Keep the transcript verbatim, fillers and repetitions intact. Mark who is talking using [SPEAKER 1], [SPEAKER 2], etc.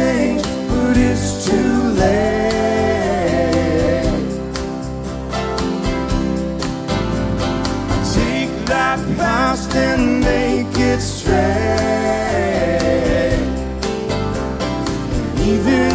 [SPEAKER 1] change, but it's too late. Take that past and make it straight. Even